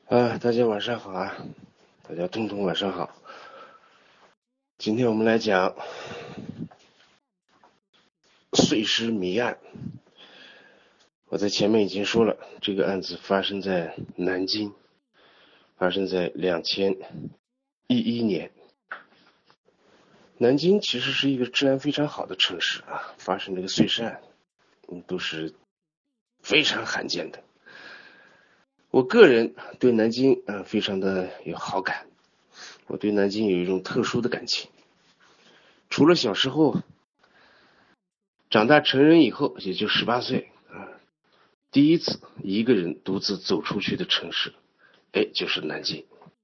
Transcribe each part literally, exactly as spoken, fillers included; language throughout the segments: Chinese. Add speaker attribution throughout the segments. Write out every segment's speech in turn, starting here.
Speaker 1: 啊，大家晚上好啊！大家通通晚上好。今天我们来讲碎尸谜案。我在前面已经说了，这个案子发生在南京，发生在两千一一年。南京其实是一个治安非常好的城市啊，发生这个碎尸案，嗯，都是非常罕见的。我个人对南京啊非常的有好感，我对南京有一种特殊的感情。除了小时候，长大成人以后，也就十八岁啊，第一次一个人独自走出去的城市，哎，就是南京。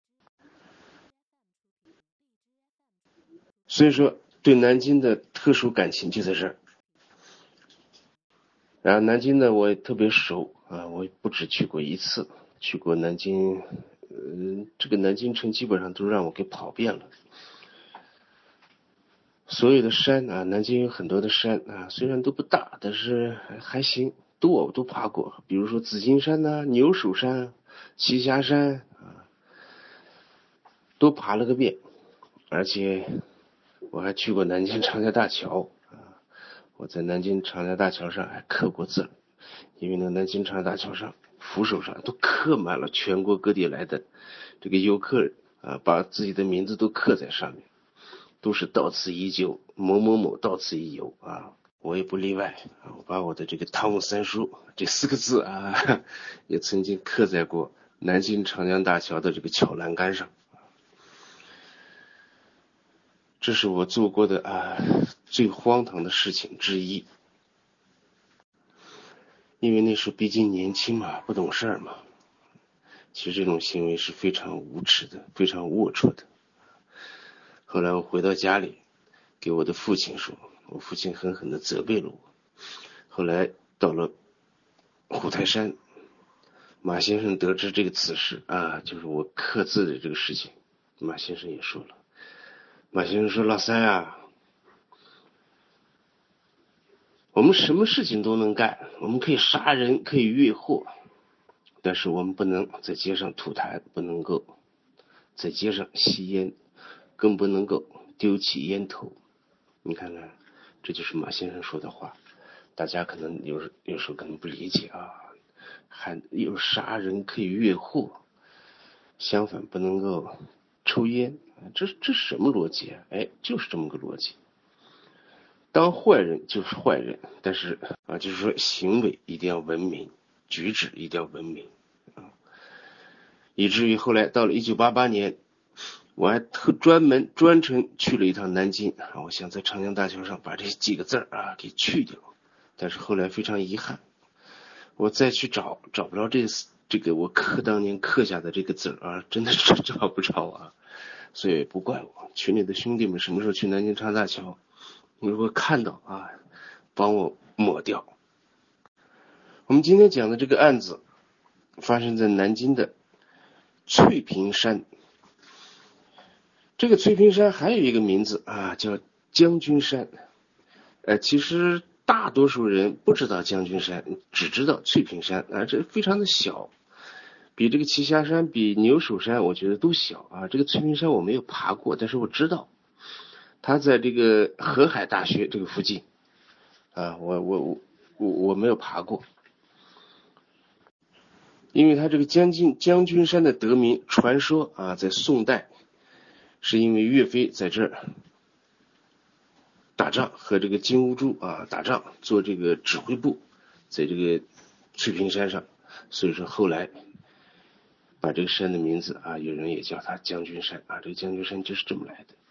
Speaker 1: 所以说，对南京的特殊感情就在这儿。然后南京呢，我也特别熟啊，我不止去过一次，去过南京，呃，这个南京城基本上都让我给跑遍了。所有的山啊，南京有很多的山啊，虽然都不大，但是还行，都我都爬过。比如说紫金山呐、啊、牛首山、栖霞山啊，都爬了个遍。而且我还去过南京长江大桥啊，我在南京长江大桥上还刻过字，因为那南京长江大桥上扶手上都刻满了全国各地来的这个游客啊，把自己的名字都刻在上面。都是到此一游，某某某到此一游啊，我也不例外啊。我把我的这个汤姆三叔这四个字啊，也曾经刻在过南京长江大桥的这个桥栏杆上。这是我做过的啊最荒唐的事情之一，因为那时候毕竟年轻嘛，不懂事嘛。其实这种行为是非常无耻的，非常龌龊的。后来我回到家里，给我的父亲说，我父亲狠狠地责备了我。后来到了虎台山，马先生得知这个此事啊，就是我刻字的这个事情，马先生也说了。马先生说：“老三啊，我们什么事情都能干，我们可以杀人，可以越货，但是我们不能在街上吐痰，不能够在街上吸烟，更不能够丢弃烟头。”你看看，这就是马先生说的话。大家可能有有时候可能不理解啊，还有杀人可以越货，相反不能够抽烟，这这是什么逻辑啊？哎，就是这么个逻辑。当坏人就是坏人，但是啊，就是说行为一定要文明，举止一定要文明啊。以至于后来到了一九八八年，我还特专门专程去了一趟南京啊，我想在长江大桥上把这几个字啊给去掉，但是后来非常遗憾，我再去找找不着这这个我刻当年刻下的这个字啊，真的是找不着啊，所以不怪我。群里的兄弟们什么时候去南京长江大桥，如果看到啊，帮我抹掉。我们今天讲的这个案子发生在南京的翠屏山。这个翠屏山还有一个名字啊，叫将军山。呃，其实大多数人不知道将军山，只知道翠屏山啊，这非常的小，比这个栖霞山、比牛首山，我觉得都小啊。这个翠屏山我没有爬过，但是我知道它在这个河海大学这个附近啊，我我我我我没有爬过，因为它这个将军将军山的得名，传说啊，在宋代是因为岳飞在这儿打仗，和这个金兀术啊打仗，做这个指挥部，在这个翠屏山上，所以说后来把这个山的名字啊，有人也叫它将军山啊，这个将军山就是这么来的。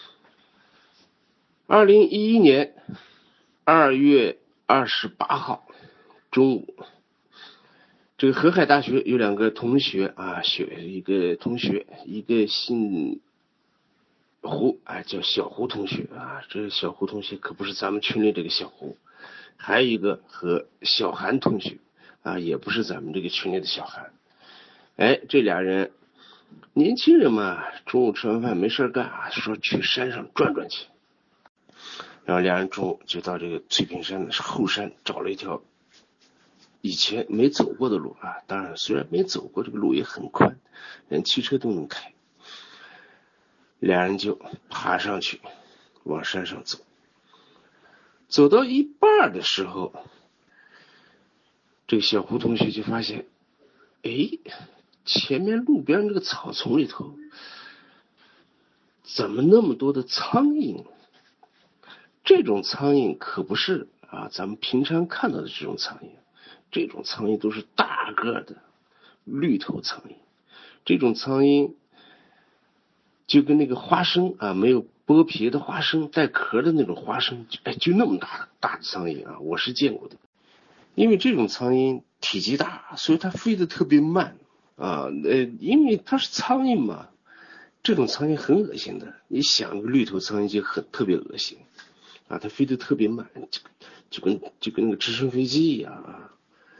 Speaker 1: 二零一一年二月二十八号中午，这个河海大学有两个同学啊，学一个同学，一个姓胡啊，叫小胡同学啊，这个小胡同学可不是咱们群里这个小胡，还有一个和小韩同学啊，也不是咱们这个群里的小韩。哎，这俩人年轻人嘛，中午吃完饭没事干啊，说去山上转转去。然后两人中午就到这个翠屏山的后山找了一条以前没走过的路啊，当然虽然没走过，这个路也很宽，连汽车都能开。两人就爬上去往山上走，走到一半的时候，这个小胡同学就发现，哎，前面路边这个草丛里头怎么那么多的苍蝇？这种苍蝇可不是啊咱们平常看到的这种苍蝇，这种苍蝇都是大个的绿头苍蝇。这种苍蝇就跟那个花生啊，没有剥皮的花生，带壳的那种花生，哎，就那么大大的苍蝇啊，我是见过的。因为这种苍蝇体积大，所以它飞得特别慢啊。呃，因为它是苍蝇嘛，这种苍蝇很恶心的。你想，绿头苍蝇就很特别恶心啊，它飞得特别慢，就就跟就跟那个直升飞机一样啊，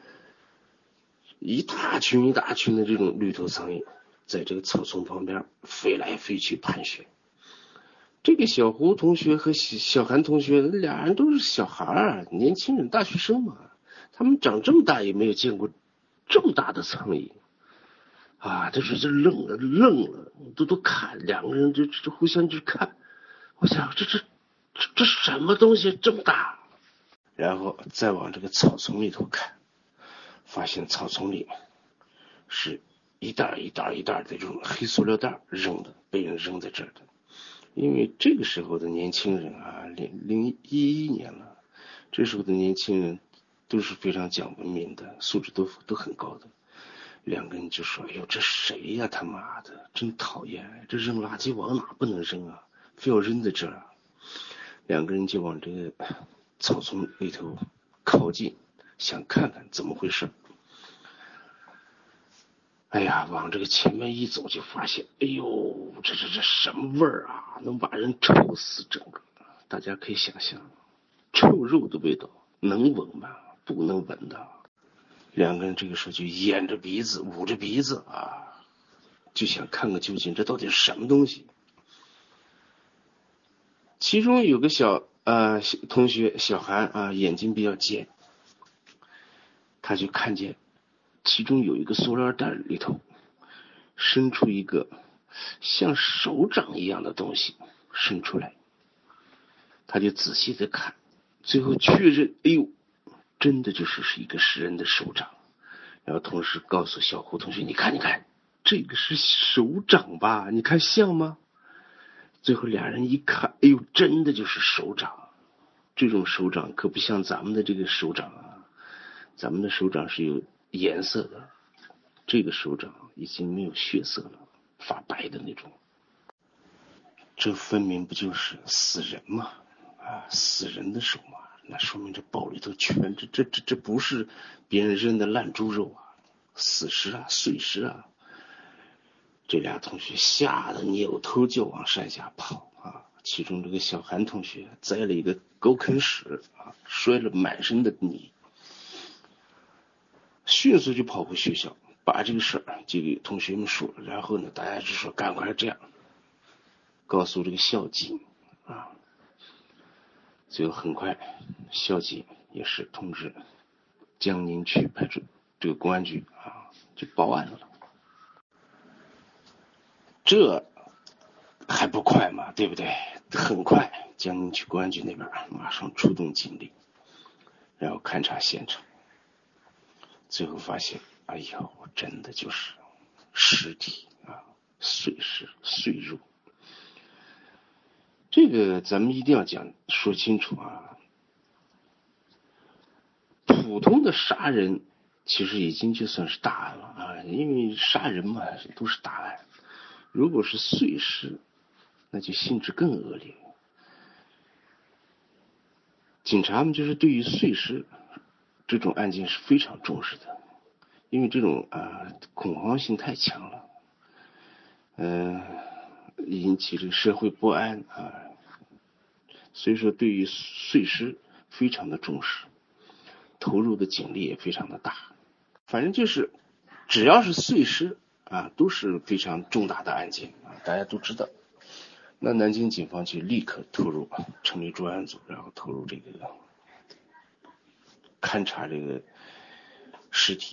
Speaker 1: 一大群一大群的这种绿头苍蝇在这个草丛旁边飞来飞去盘旋。这个小胡同学和小韩同学俩人都是小孩，年轻人，大学生嘛，他们长这么大也没有见过这么大的苍蝇啊！这是这愣了愣了，都都看，两个人就就互相就看，我想这这这这什么东西这么大？然后再往这个草丛里头看，发现草丛里是一袋一袋一袋的这种黑塑料袋扔的，被人扔在这儿的。因为这个时候的年轻人啊，零零一一年了，这时候的年轻人都是非常讲文明的，素质都都很高的。两个人就说：“哎呦，这谁呀？他妈的，真讨厌！这扔垃圾往哪不能扔啊？非要扔在这儿啊！”两个人就往这个草丛里头靠近，想看看怎么回事。哎呀，往这个前面一走，就发现，哎呦，这这这什么味儿啊？能把人臭死整个！大家可以想象，臭肉的味道能闻吗？不能闻的。两个人这个时候就掩着鼻子，捂着鼻子啊，就想看个究竟，这到底是什么东西？其中有个小呃同学小韩啊，眼睛比较尖，他就看见其中有一个塑料袋里头伸出一个像手掌一样的东西伸出来，他就仔细的看，最后确认，哎呦，真的就是是一个食人的手掌。然后同时告诉小胡同学，你看你看，这个是手掌吧？你看像吗？最后俩人一看，哎呦，真的就是手掌。这种手掌可不像咱们的这个手掌啊，咱们的手掌是有颜色的，这个手掌已经没有血色了，发白的那种。这分明不就是死人吗？啊，死人的手嘛，那说明这包里头全这这这这不是别人扔的烂猪肉啊，死尸啊，碎尸啊。这俩同学吓得扭头就往山下跑啊！其中这个小韩同学栽了一个狗啃屎啊，摔了满身的泥，迅速就跑回学校，把这个事儿就给同学们说。然后呢，大家就说赶快这样告诉这个校警啊。最后很快，校警也是通知江宁区派出这个公安局啊，就报案了。这还不快嘛，对不对？很快，江宁区公安局那边马上出动警力，然后勘察现场，最后发现，哎呦，真的就是尸体啊，碎尸碎肉。这个咱们一定要讲说清楚啊。普通的杀人其实已经就算是大案了啊，因为杀人嘛都是大案。如果是碎尸，那就性质更恶劣。警察们就是对于碎尸这种案件是非常重视的，因为这种啊恐慌性太强了，嗯、呃，引起这个社会不安啊，所以说对于碎尸非常的重视，投入的警力也非常的大。反正就是只要是碎尸啊，都是非常重大的案件啊，大家都知道。那南京警方就立刻投入成立专案组，然后投入这个勘察这个尸体。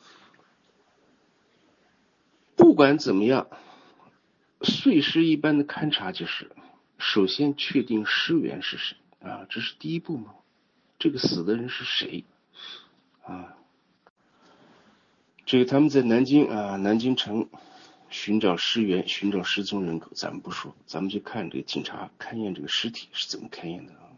Speaker 1: 不管怎么样，碎尸一般的勘察就是首先确定尸源是谁啊，这是第一步嘛。这个死的人是谁啊？这个他们在南京啊，南京城寻找尸源，寻找失踪人口，咱们不说，咱们就看这个警察勘验这个尸体是怎么勘验的啊。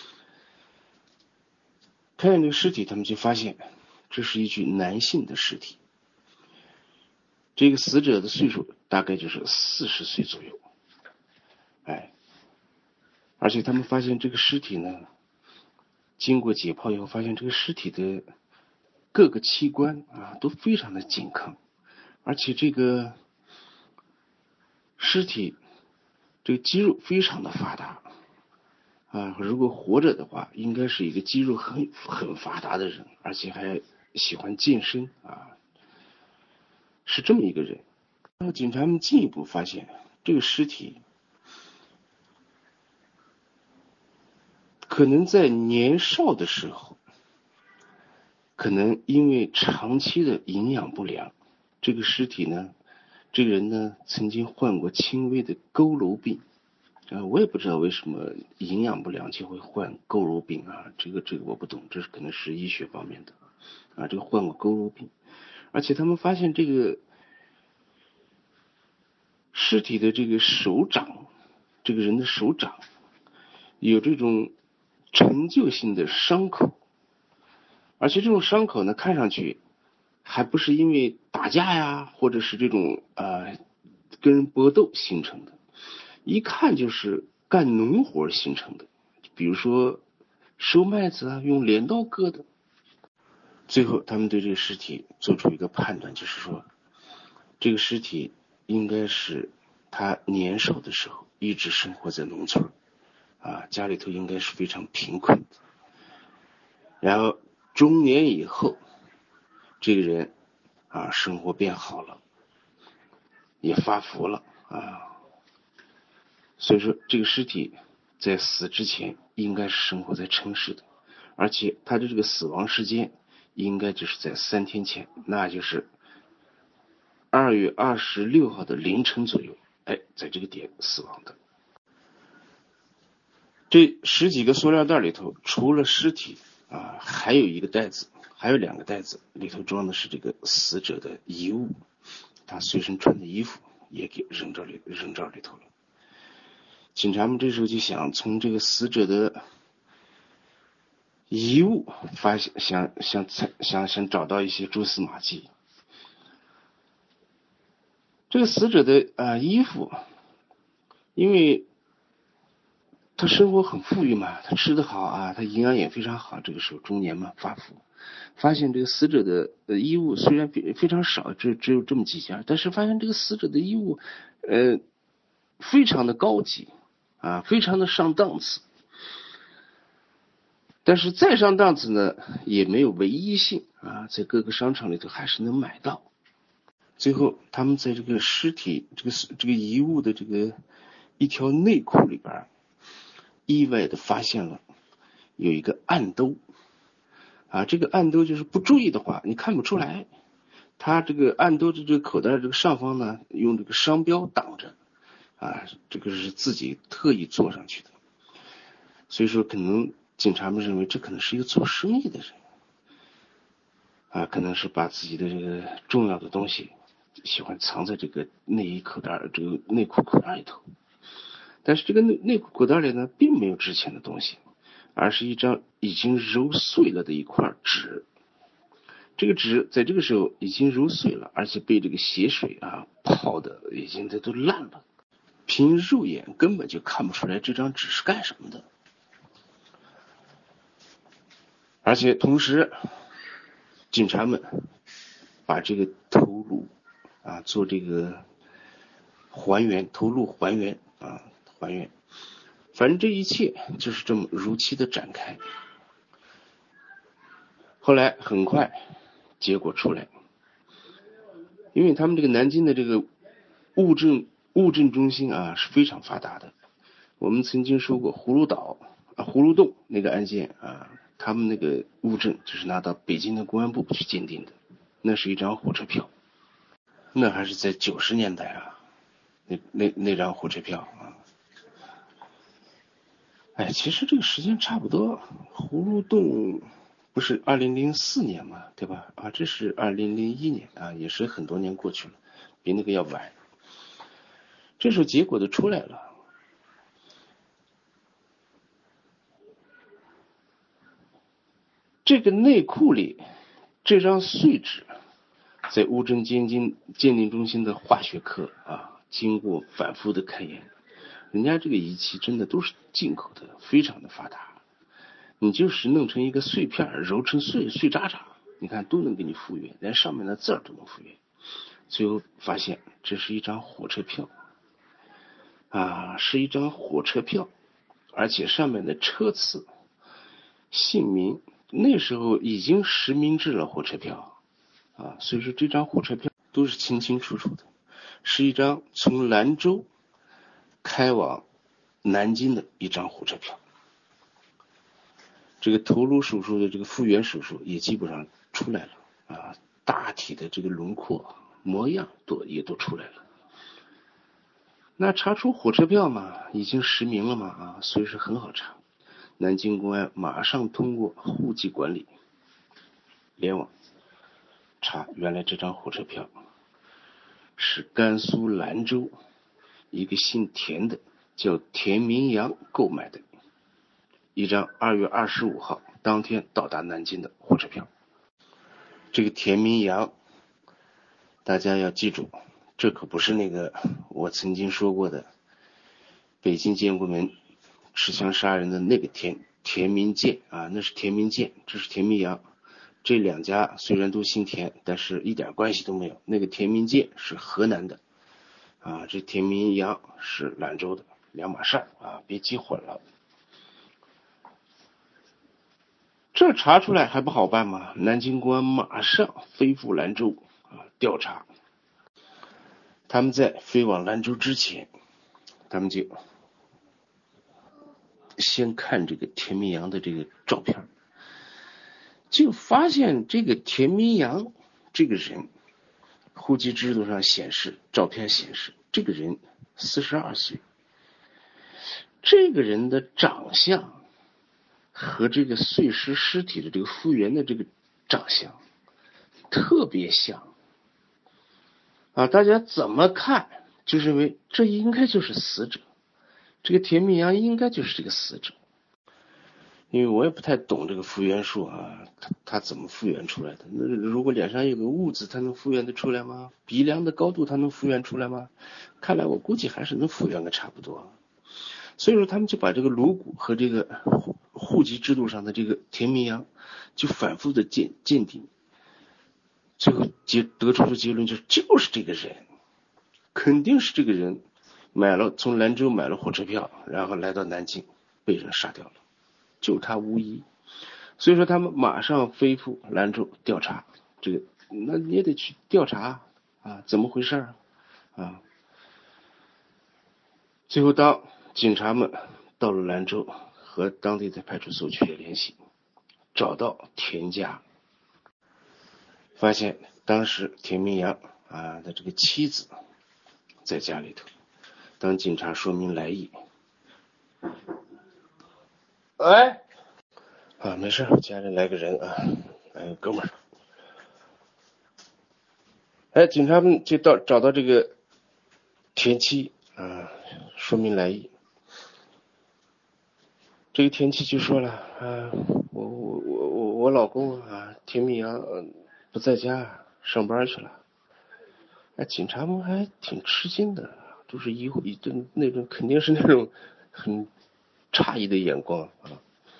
Speaker 1: 勘验这个尸体，他们就发现这是一具男性的尸体，这个死者的岁数大概就是四十岁左右，哎，而且他们发现这个尸体呢，经过解剖以后，发现这个尸体的各个器官啊都非常的健康，而且这个尸体这个肌肉非常的发达啊，如果活着的话，应该是一个肌肉很很发达的人，而且还喜欢健身啊，是这么一个人。然后警察们进一步发现，这个尸体可能在年少的时候，可能因为长期的营养不良，这个尸体呢，这个人呢曾经患过轻微的佝偻病啊，我也不知道为什么营养不良就会患佝偻病啊，这个这个我不懂，这是可能是医学方面的啊，这个患过佝偻病，而且他们发现这个尸体的这个手掌，这个人的手掌有这种陈旧性的伤口，而且这种伤口呢，看上去还不是因为打架呀，或者是这种呃跟人搏斗形成的，一看就是干农活形成的，比如说收麦子啊，用镰刀割的。最后他们对这个尸体做出一个判断，就是说这个尸体应该是他年少的时候一直生活在农村啊，家里头应该是非常贫困的，然后中年以后这个人啊生活变好了，也发福了啊，所以说这个尸体在死之前应该是生活在城市的，而且他的这个死亡时间应该就是在三天前，那就是二月二十六号的凌晨左右，哎，在这个点死亡的。这十几个塑料袋里头，除了尸体啊，还有一个袋子，还有两个袋子，里头装的是这个死者的遗物，他随身穿的衣服也给扔这里扔这里头了。警察们这时候就想从这个死者的遗物发现，想想想想找到一些蛛丝马迹。这个死者的啊、呃、衣服，因为他生活很富裕嘛，他吃得好啊，他营养也非常好，这个时候中年嘛发福，发现这个死者的呃衣物虽然非非常少，只只有这么几件，但是发现这个死者的衣物呃非常的高级啊，非常的上档次。但是再上档次呢，也没有唯一性啊，在各个商场里头还是能买到。最后，他们在这个尸体、这个这个遗物的这个一条内裤里边，意外的发现了有一个暗兜啊，这个暗兜就是不注意的话，你看不出来。它这个暗兜的这个口袋这个上方呢，用这个商标挡着啊，这个是自己特意做上去的。所以说，可能警察们认为这可能是一个做生意的人啊，可能是把自己的这个重要的东西喜欢藏在这个内衣口袋、这个内裤口袋里头。但是这个内内裤口袋里呢，并没有值钱的东西，而是一张已经揉碎了的一块纸。这个纸在这个时候已经揉碎了，而且被这个血水啊泡的已经都烂了，凭肉眼根本就看不出来这张纸是干什么的。而且同时，警察们把这个头颅啊做这个还原，头颅还原啊还原，反正这一切就是这么如期的展开。后来很快结果出来，因为他们这个南京的这个物证物证中心啊是非常发达的。我们曾经说过葫芦岛啊葫芦洞那个案件啊， 他们那个物证就是拿到北京的公安部去鉴定的，那是一张火车票，那还是在九十年代啊，那那那张火车票啊。哎，其实这个时间差不多，葫芦洞不是二零零四年嘛，对吧？啊，这是二零零一年啊，也是很多年过去了，比那个要晚。这时候结果都出来了，这个内库里这张碎纸，在物证鉴定鉴定中心的化学课啊，经过反复的勘验，人家这个仪器真的都是进口的，非常的发达。你就是弄成一个碎片，揉成碎碎渣渣，你看都能给你复原，连上面的字儿都能复原。最后发现这是一张火车票啊，是一张火车票，而且上面的车次、姓名，那时候已经实名制了火车票啊，所以说这张火车票都是清清楚楚的，是一张从兰州开往南京的一张火车票。这个头颅手术的这个复原手术也基本上出来了啊，大体的这个轮廓模样都也都出来了。那查出火车票嘛，已经实名了嘛啊，所以说很好查。南京公安马上通过户籍管理联网查，原来这张火车票是甘肃兰州一个姓田的叫田明阳购买的一张二月二十五号当天到达南京的火车票。这个田明阳大家要记住，这可不是那个我曾经说过的北京建国门持枪杀人的那个田田明健啊，那是田明健，这是田明阳。这两家虽然都姓田，但是一点关系都没有。那个田明健是河南的啊，这田明阳是兰州的，两码事啊，别记混了。这查出来还不好办吗？南京公安马上飞赴兰州啊调查。他们在飞往兰州之前，他们就先看这个田明阳的这个照片，就发现这个田明阳这个人，户籍制度上显示，照片显示这个人四十二岁，这个人的长相和这个碎尸尸体的这个复原的这个长相特别像啊！大家怎么看就认为这应该就是死者，这个田明阳应该就是这个死者。因为我也不太懂这个复原术啊，他他怎么复原出来的？那如果脸上有个痦子，他能复原的出来吗？鼻梁的高度他能复原出来吗？看来我估计还是能复原的差不多。所以说他们就把这个颅骨和这个户籍制度上的这个田明阳就反复的鉴鉴定，最后结得出的结论就是就是这个人，肯定是这个人买了从兰州买了火车票，然后来到南京被人杀掉了，就他无疑。所以说他们马上飞赴兰州调查，这个那你也得去调查啊，怎么回事啊？啊，最后当警察们到了兰州，和当地的派出所取得联系，找到田家，发现当时田明阳啊的这个妻子在家里头。当警察说明来意，哎，啊，没事，家里来个人啊，来个哥们儿。哎，警察们就到找到这个田妻啊，说明来意。这个田妻就说了啊，我我我我我老公啊，田明阳不在家，上班去了。哎，警察们还挺吃惊的，都是一一顿那种肯定是那种很诧异的眼光啊。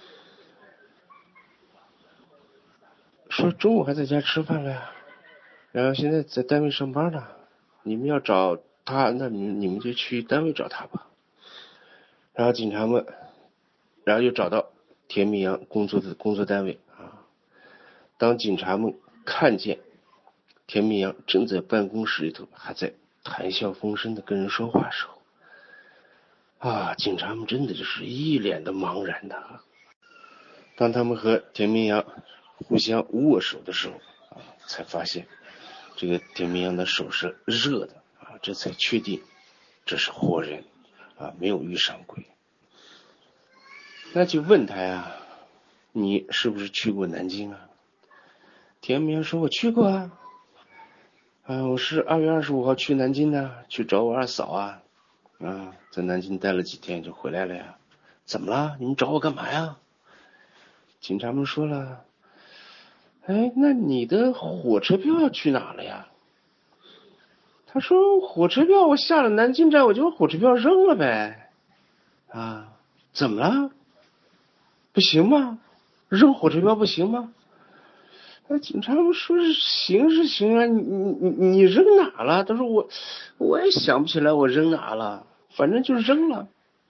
Speaker 1: 说中午还在家吃饭了呀，然后现在在单位上班呢。你们要找他，那你你们就去单位找他吧。然后警察们，然后又找到田明阳工作的工作单位啊。当警察们看见田明阳正在办公室里头还在谈笑风生的跟人说话的时候，啊，警察们真的就是一脸的茫然的。 当他们和田明阳互相握手的时候啊，才发现这个田明阳的手是热的啊，这才确定这是活人啊，没有遇上鬼。那就问他呀，你是不是去过南京啊？田明阳说，我去过啊，啊，我是二月二十五号去南京的，去找我二嫂啊，啊，在南京待了几天就回来了呀。怎么了？你们找我干嘛呀？警察们说了，哎，那你的火车票要去哪了呀？他说，火车票我下了南京站，我就把火车票扔了呗。啊，怎么了？不行吗？扔火车票不行吗？那警察们说是行是行啊，你你你你扔哪了？他说我我也想不起来我扔哪了，反正就扔了。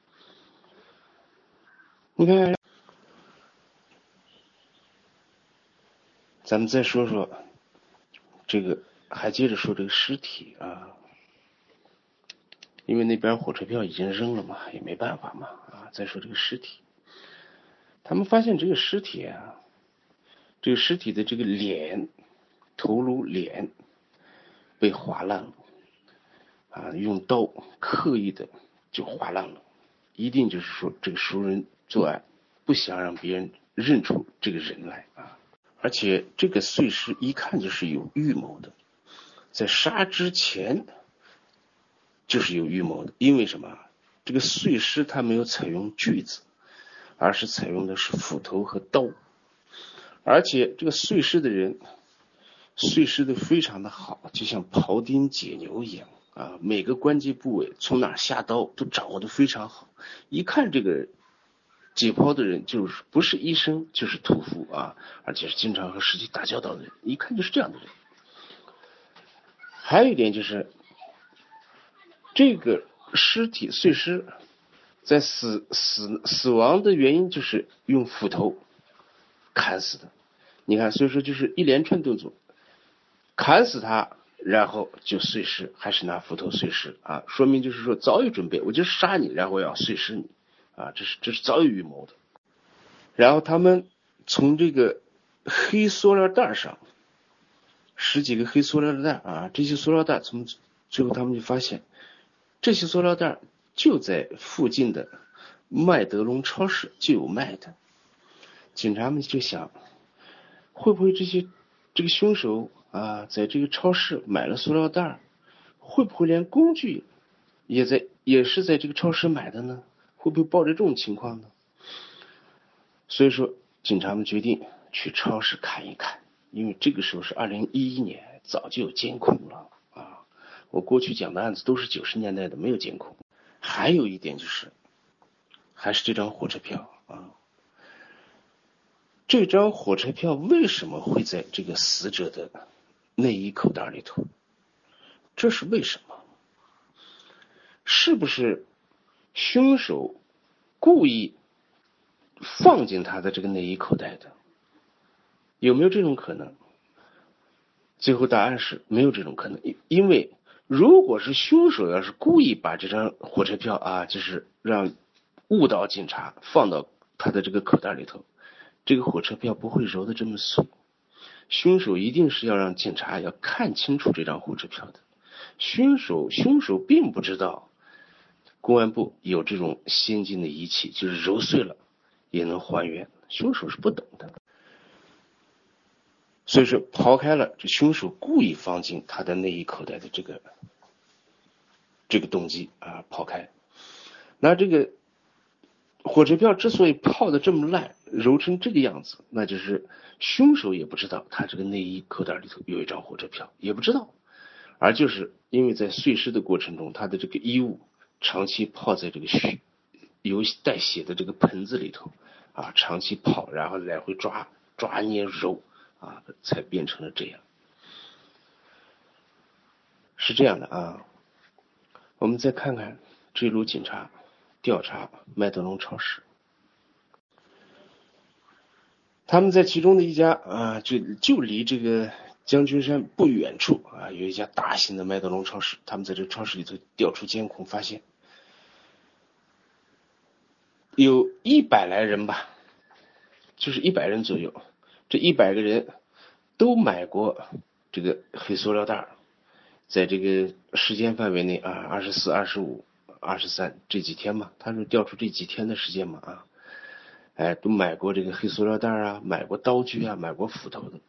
Speaker 1: 你看，咱们再说说这个，还接着说这个尸体啊，因为那边火车票已经扔了嘛，也没办法嘛啊。再说这个尸体，他们发现这个尸体啊，这个尸体的这个脸、头颅、脸被划烂了啊，用刀刻意的就划烂了，一定就是说这个熟人作案，不想让别人认出这个人来啊。而且这个碎尸一看就是有预谋的，在杀之前就是有预谋的。因为什么？这个碎尸它没有采用锯子，而是采用的是斧头和刀。而且这个碎尸的人碎尸的非常的好，就像庖丁解牛一样啊，每个关节部位从哪下刀都掌握的非常好。一看这个解剖的人就是不是医生就是屠夫啊，而且是经常和尸体打交道的人，一看就是这样的人。还有一点就是，这个尸体碎尸在死死死亡的原因就是用斧头砍死的。你看，所以说就是一连串动作，砍死他，然后就碎尸，还是拿斧头碎尸啊，说明就是说早有准备，我就杀你，然后要碎尸你啊，这是这是早有预谋的。然后他们从这个黑塑料袋上，十几个黑塑料袋啊，这些塑料袋从最后他们就发现，这些塑料袋就在附近的麦德龙超市就有卖的。警察们就想，会不会这些这个凶手啊，在这个超市买了塑料袋，会不会连工具也在也是在这个超市买的呢？会不会抱着这种情况呢？所以说，警察们决定去超市看一看，因为这个时候是二零一一年，早就有监控了啊。我过去讲的案子都是九十年代的，没有监控。还有一点就是，还是这张火车票啊，这张火车票为什么会在这个死者的内衣口袋里头？这是为什么？是不是凶手故意放进他的这个内衣口袋的？有没有这种可能？最后答案是没有这种可能，因为如果是凶手要是故意把这张火车票啊，就是让误导警察放到他的这个口袋里头，这个火车票不会揉得这么碎。凶手一定是要让警察要看清楚这张火车票的。凶手凶手并不知道公安部有这种先进的仪器，就是揉碎了也能还原，凶手是不懂的。所以说抛开了这凶手故意放进他的内衣口袋的这个这个动机啊，抛开，那这个火车票之所以泡的这么烂，揉成这个样子，那就是凶手也不知道他这个内衣口袋里头有一张火车票，也不知道，而就是因为在碎尸的过程中，他的这个衣物长期泡在这个血有带血的这个盆子里头啊，长期泡，然后来回抓抓捏揉啊，才变成了这样。是这样的啊，我们再看看这路警察调查麦德龙超市，他们在其中的一家啊，就就离这个将军山不远处啊，有一家大型的麦德龙超市。他们在这个超市里头调出监控，发现有一百来人吧， 就是一百人左右，这一百个人都买过这个黑塑料袋，在这个时间范围内啊，二十四、二十五、二十三这几天嘛，他是调出这几天的时间嘛啊，哎，都买过这个黑塑料袋啊，买过刀具啊，买过斧头的，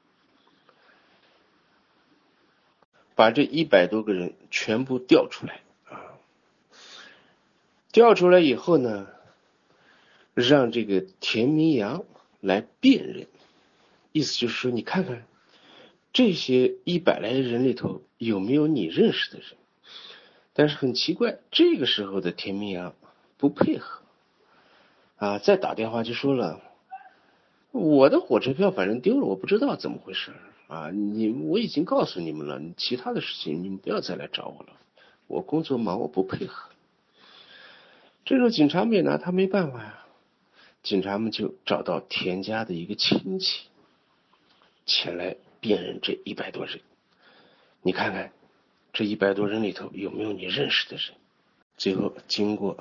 Speaker 1: 把这一百多个人全部调出来啊，调出来以后呢，让这个田明阳来辨认，意思就是说，你看看这些一百来人里头有没有你认识的人。但是很奇怪，这个时候的田明阳不配合啊，再打电话就说了，我的火车票反正丢了，我不知道怎么回事啊，你我已经告诉你们了，其他的事情你们不要再来找我了，我工作忙，我不配合。这时候警察们也拿他没办法呀，警察们就找到田家的一个亲戚前来辨认这一百多人，你看看这一百多人里头有没有你认识的人。最后经过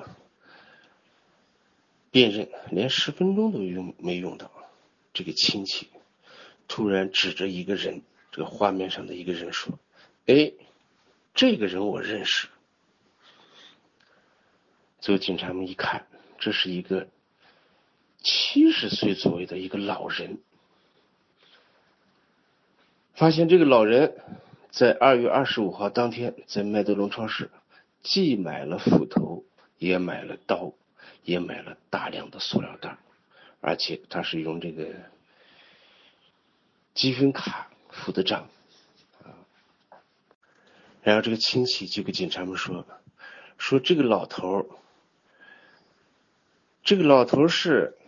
Speaker 1: 辨认，连十分钟都用没用到，这个亲戚突然指着一个人，这个画面上的一个人说，哎，这个人我认识。最后警察们一看，这是一个七十岁左右的一个老人，发现这个老人在二月二十五号当天在麦德龙超市既买了斧头，也买了刀，也买了大量的塑料袋，而且他是用这个积分卡付的账。然后这个亲戚就跟警察们说，说这个老头，这个老头是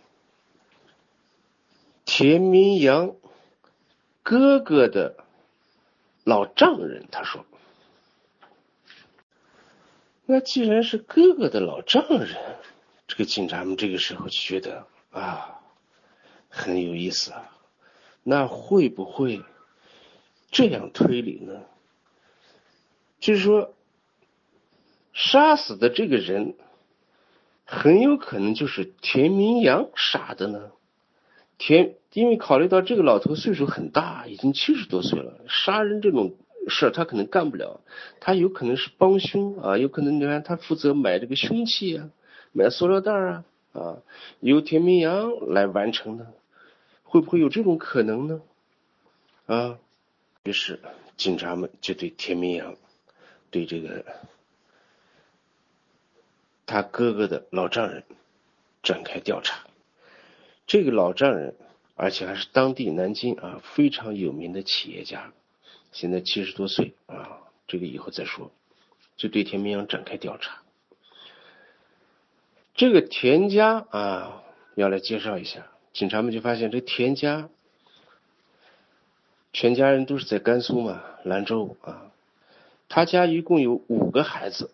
Speaker 1: 田明阳哥哥的老丈人。他说，那既然是哥哥的老丈人，这个警察们这个时候就觉得啊，很有意思啊，那会不会这样推理呢？就是说，杀死的这个人很有可能就是田明阳杀的呢。田，因为考虑到这个老头岁数很大，已经七十多岁了，杀人这种事他可能干不了，他有可能是帮凶啊，有可能你看他负责买这个凶器啊，买塑料袋啊，啊，由田明阳来完成的，会不会有这种可能呢？啊，于是警察们就对田明阳，对这个他哥哥的老丈人展开调查。这个老丈人，而且还是当地南京啊非常有名的企业家，现在七十多岁啊，这个以后再说。就对田明阳展开调查。这个田家啊，要来介绍一下，警察们就发现这田家全家人都是在甘肃嘛，兰州啊。他家一共有五个孩子，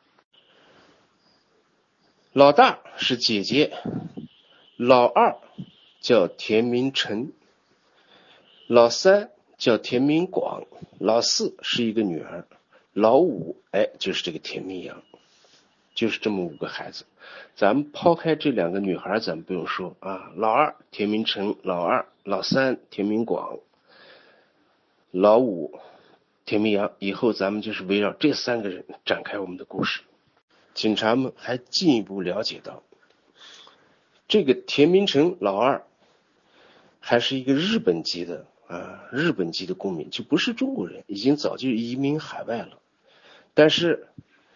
Speaker 1: 老大是姐姐，老二叫田明晨，老三叫田明广，老四是一个女儿，老五哎就是这个田明阳，就是这么五个孩子。咱们抛开这两个女孩咱们不用说啊，老二田明晨，老二老三田明广，老五田明阳，以后咱们就是围绕这三个人展开我们的故事。警察们还进一步了解到，这个田明晨老二还是一个日本籍的啊，日本籍的公民，就不是中国人，已经早就移民海外了。但是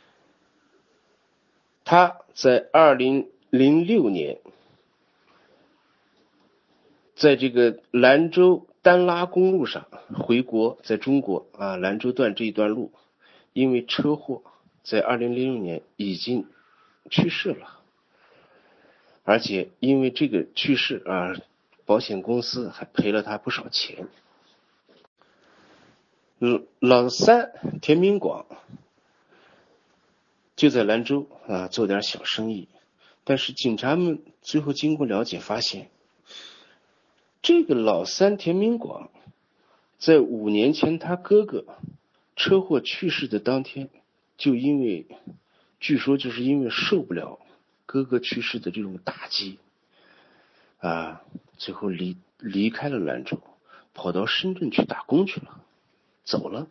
Speaker 1: 他在二零零六年，在这个兰州丹拉公路上回国，在中国啊兰州段这一段路，因为车祸，在二零零六年已经去世了，而且因为这个去世啊，保险公司还赔了他不少钱。老三田明广就在兰州啊做点小生意，但是警察们最后经过了解发现，这个老三田明广在五年前他哥哥车祸去世的当天，就因为据说就是因为受不了哥哥去世的这种打击啊， 最后离离开了兰州，跑到深圳去打工去了，走了。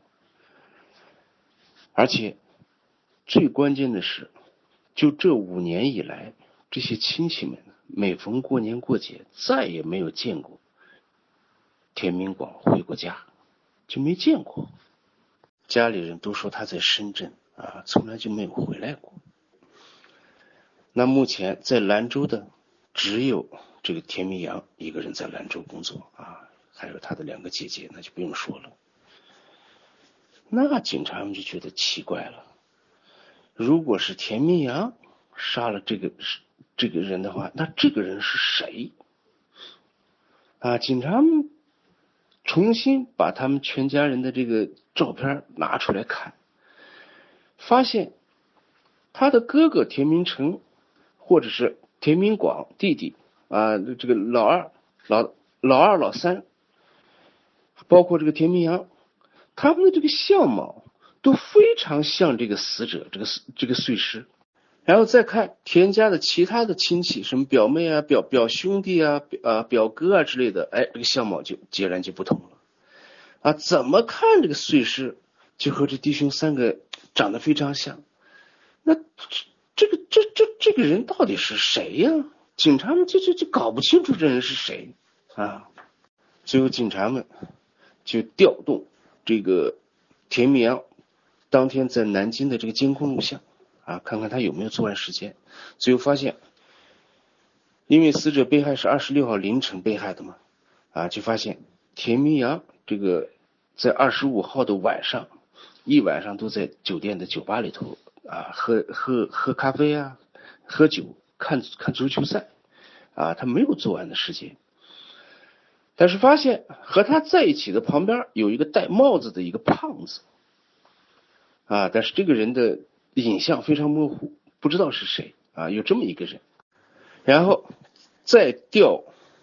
Speaker 1: 而且最关键的是，就这五年以来，这些亲戚们每逢过年过节再也没有见过田明广回过家，就没见过。家里人都说他在深圳啊，从来就没有回来过。那目前在兰州的只有这个田明阳一个人在兰州工作啊，还有他的两个姐姐，那就不用说了。那警察们就觉得奇怪了，如果是田明阳杀了这个这个人的话，那这个人是谁啊？警察们重新把他们全家人的这个照片拿出来看，发现他的哥哥田明成或者是田明广弟弟啊，这个老二老老二老三，包括这个田明阳，他们的这个相貌都非常像这个死者，这个这个碎尸。然后再看田家的其他的亲戚，什么表妹啊、表表兄弟啊、表啊表哥啊之类的，哎，这个相貌就截然就不同了啊！怎么看这个碎尸就和这弟兄三个长得非常像？那这个这这这个人到底是谁呀？警察们就就就搞不清楚这人是谁啊！最后警察们就调动这个田明阳当天在南京的这个监控录像啊，看看他有没有作案时间。最后发现，因为死者被害是二十六号凌晨被害的嘛，啊，就发现田明阳这个在二十五号的晚上，一晚上都在酒店的酒吧里头啊，喝喝喝咖啡啊，喝酒，看看足球赛啊，他没有作案的时间。但是发现和他在一起的旁边有一个戴帽子的一个胖子啊，但是这个人的影像非常模糊，不知道是谁啊，有这么一个人。然后再调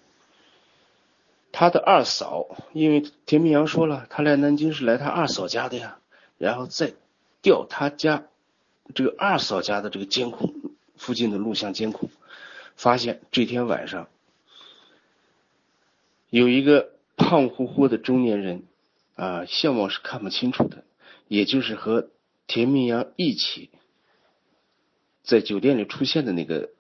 Speaker 1: 他的二嫂，因为田明阳说了他来南京是来他二嫂家的呀，然后再调他家这个二嫂家的这个监控附近的录像监控，发现这天晚上有一个胖乎乎的中年人啊，相貌是看不清楚的，也就是和田明阳一起在酒店里出现的那个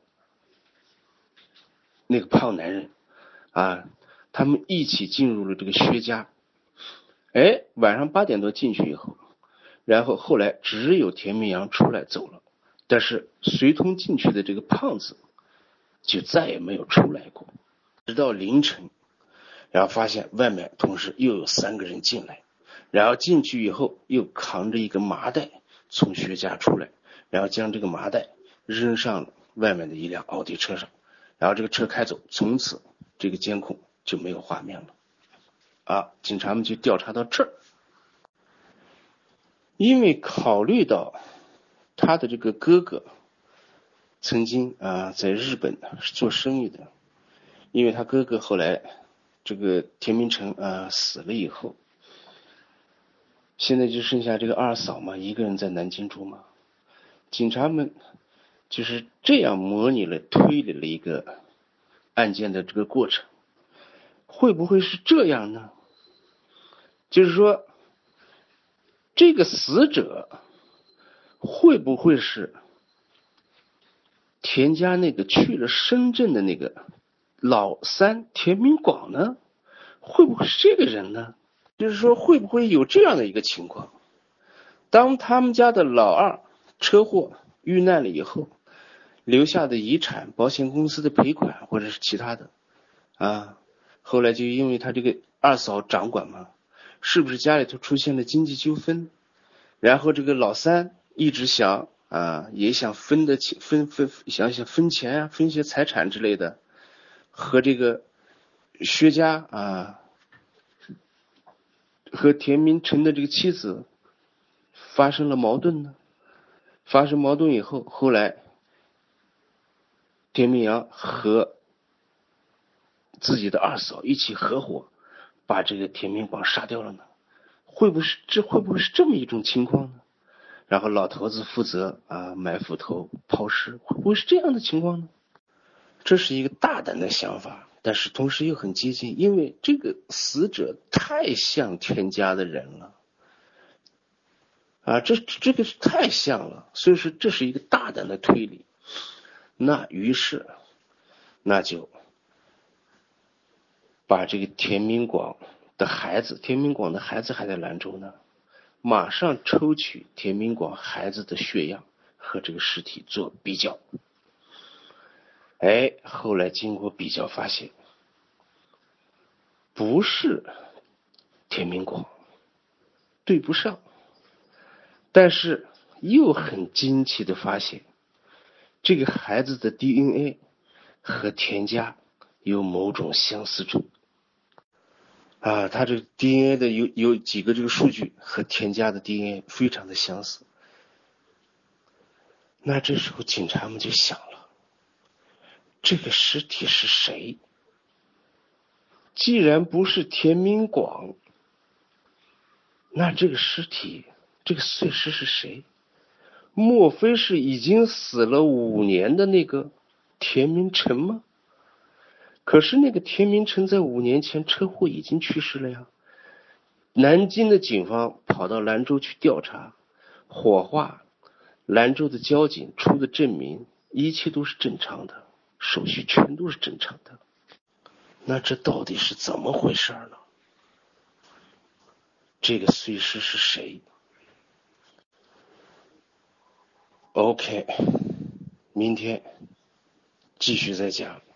Speaker 1: 那个胖男人啊，他们一起进入了这个薛家。哎，晚上八点多进去以后，然后后来只有田明阳出来走了，但是随同进去的这个胖子就再也没有出来过，直到凌晨，然后发现外面同时又有三个人进来，然后进去以后又扛着一个麻袋从薛家出来，然后将这个麻袋扔上了外面的一辆奥迪车上，然后这个车开走，从此这个监控就没有画面了啊！警察们就调查到这儿，因为考虑到他的这个哥哥曾经啊在日本是做生意的，因为他哥哥后来这个田明成啊死了以后，现在就剩下这个二嫂嘛，一个人在南京住嘛。警察们就是这样模拟了推理了一个案件的这个过程。会不会是这样呢？就是说这个死者会不会是田家那个去了深圳的那个老三田明广呢？会不会是这个人呢？就是说会不会有这样的一个情况，当他们家的老二车祸遇难了以后，留下的遗产、保险公司的赔款或者是其他的啊，后来就因为他这个二嫂掌管嘛，是不是家里头出现了经济纠纷，然后这个老三一直想啊，也想分的分分想想分钱啊，分些财产之类的，和这个薛家啊和田明成的这个妻子发生了矛盾呢？发生矛盾以后，后来田明阳和自己的二嫂一起合伙把这个田明广杀掉了呢？会不会是这会不会是这么一种情况呢？然后老头子负责啊埋斧头抛尸，会不会是这样的情况呢？这是一个大胆的想法， 但是同时又很接近，因为这个死者太像田家的人了啊，这这个是太像了，所以说这是一个大胆的推理。那于是那就把这个田明广的孩子，田明广的孩子还在兰州呢，马上抽取田明广孩子的血样和这个尸体做比较。哎，后来经过比较发现，不是田明广，对不上。但是又很惊奇的发现，这个孩子的 D N A 和田家有某种相似处啊，他这个 D N A 的有有几个这个数据和田家的 D N A 非常的相似。那这时候警察们就想了，这个尸体是谁？既然不是田明广，那这个尸体，这个碎尸是谁？莫非是已经死了五年的那个田明成吗？可是那个田明成在五年前车祸已经去世了呀。南京的警方跑到兰州去调查，火化，兰州的交警出的证明，一切都是正常的，手续全都是正常的。那这到底是怎么回事呢？这个碎尸是谁 ？OK， 明天继续再讲。